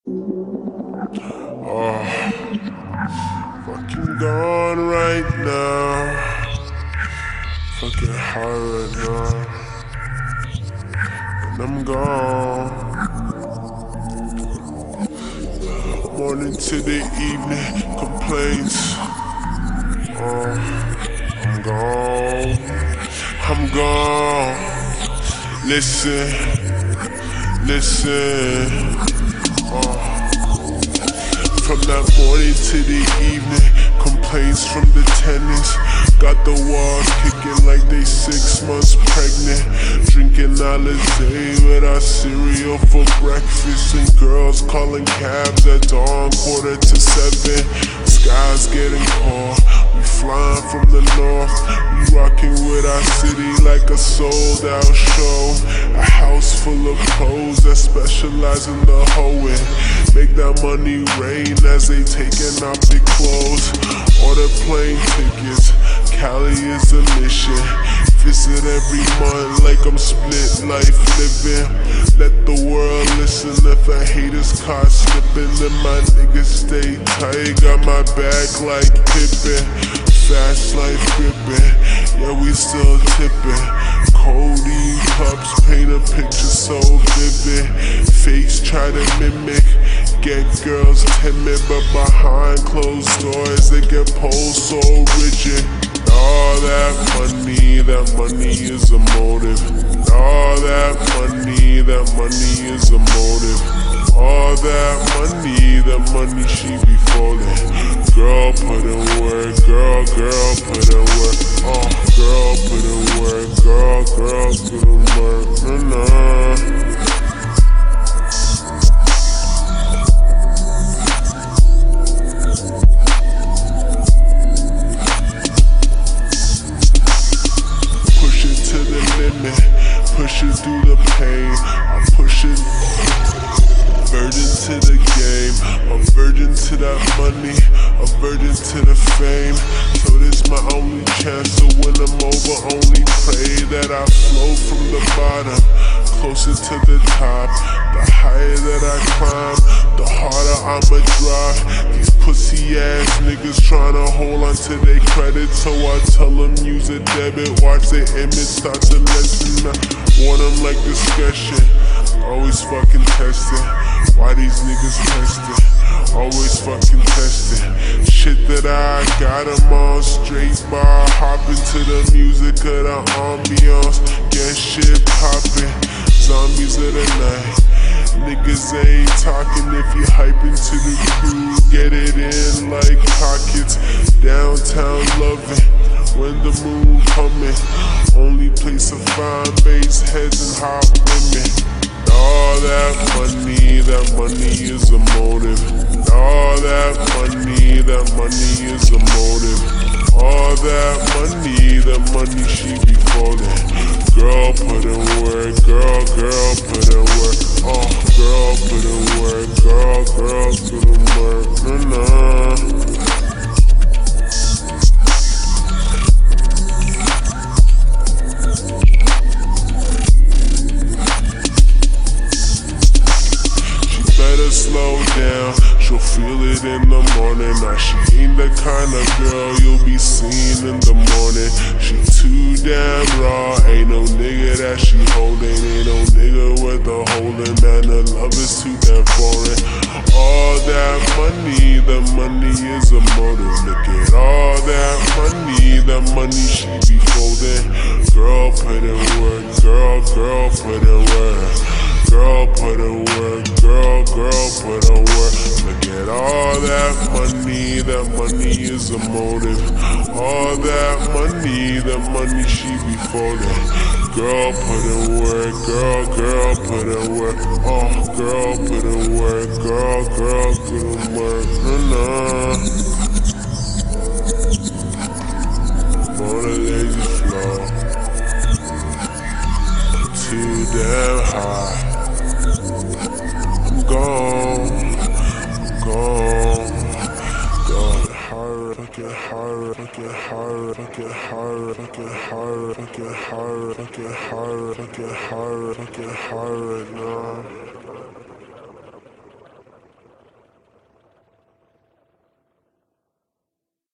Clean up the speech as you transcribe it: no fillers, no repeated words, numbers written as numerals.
Oh, fucking gone right now. Fucking high right now. And I'm gone. Morning to the evening, complaints. I'm gone. I'm gone. Listen. From that morning to the evening, complaints from the tenants. Got the walls kicking like they 6 months pregnant. Drinking Alizé with our cereal for breakfast. And girls calling cabs at dawn, 6:45. Sky's getting cold, we flying from the north. We rocking with our city like a sold out show. A house full of pros that specialize in the hoeing. Make that money rain as they taking off their clothes. Order plane tickets, Cali is a mission. Visit every month like I'm split life living. Let the world listen if a hater's caught slipping. Then my niggas stay tight, got my back like Pippin. Fast life gripping, yeah we still tipping. Codeine cups paint a picture so vivid. Fakes try to mimic, get girls timid, but behind closed doors they get posed so rigid. All that money is a motive. All that money is a motive. All that money she be folding. Girl put in work, girl put in work. Oh, girl put in work, girl put in work. Nah. Push it through the pain, I push it. Virgin to the game, a virgin to that money, a virgin to the fame. So this my only chance to win them over. Only pray that I flow from the bottom, closer to the top. The higher that I climb, the harder I'ma drop. These pussy ass niggas tryna hold on to their credit, so I tell them use a debit. Watch their image start to lessen. Want them like discretion, always fucking testing. Why these niggas testing? Always fucking testing. Shit that I got them on straight bar. Hop into the music of the ambiance. Get shit poppin'. Zombies of the night. Niggas ain't talking if you hyping to the crew. Get it in like pockets. Downtown loving when the moon coming. Only place to find bass heads and hot women. All that money is a motive. All that money is a motive. All that money she be folding. Girl put in work, girl put in work. Oh, girl put in work, girl put in work. Nah. Slow down, she'll feel it in the morning. Now she ain't the kind of girl you'll be seeing in the morning. She too damn raw, ain't no nigga that she holding. Ain't no nigga with the holding, man, the love is too damn foreign. All that money, the money is a motive. Look at all that money she be folding. Girl put in work, girl put in work. Girl put in work, girl put in work. Look at all that money is a motive. All that money she be folding. Girl put in work, girl put in work. Oh, girl put in work, girl put in work. Nah. On a lazy flow, too damn high. I'm gone. Fucking hard right now.